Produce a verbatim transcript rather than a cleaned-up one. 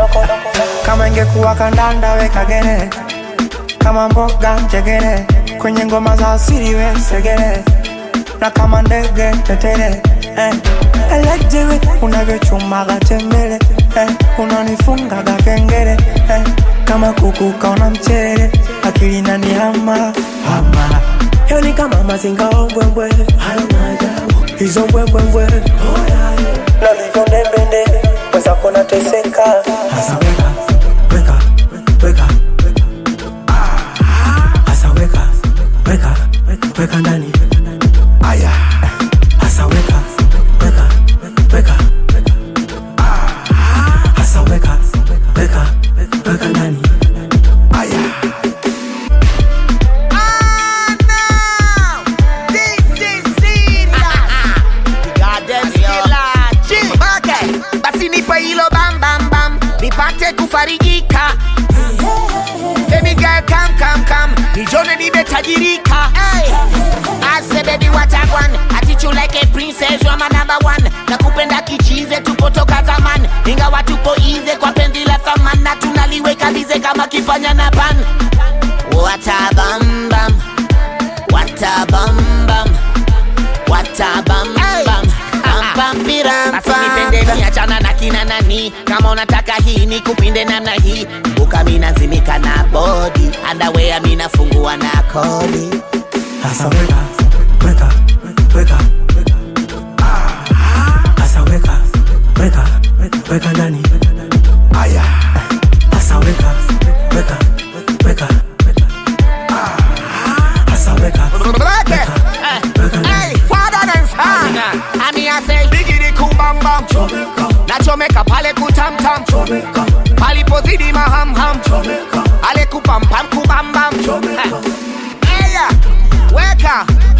Kama ingekuwa kandanda weka gere, kama mboga njegere, kwenye ngoma za asili we segere, na kama ndege tetere. Eh, elejewe unavyochumaga tembele, eh, unanifunga gakengere, eh, kama kuku kaona mchele, akili nani hama hama. Yo ni kama mazinga ombwembwe, hayo maajabu hizo mbwembwembwe. Na livyo ndembende weza kona teseka. Asa weka, weka, weka, asa weka, weka, weka ndani. Aya, asa weka, weka, weka, asa weka, weka, weka ndani. Aya. Hilo bam bam bam, nipate kufarijika. Baby girl come come come, nijone nimetajirika. Hey, I say baby what I want, attitude like a princess, you are my number one. Nakupenda kichize tupotoka zaman, ingawa tupo easy kwa penzi la thamani, na tunaliweka bize kama kifanya na pan. What a bam bam, what a bam bam, what a bam bam. Basi nipende ni achana na kina nani. Kama unataka hii ni kupinde namna hii. Buka mina zimika na body, underwear mina fungua na kodi. Asa weka, weka, weka, asa weka, weka, weka ndani. Aya. Asa weka, weka, weka, asa weka, weka, weka ndani. Father and son, I mean I say bigidi kubam bam, na chomeka pale kutam tam, pali pozidi maham ham, ale kupam pam kubam bam. Hey, weka.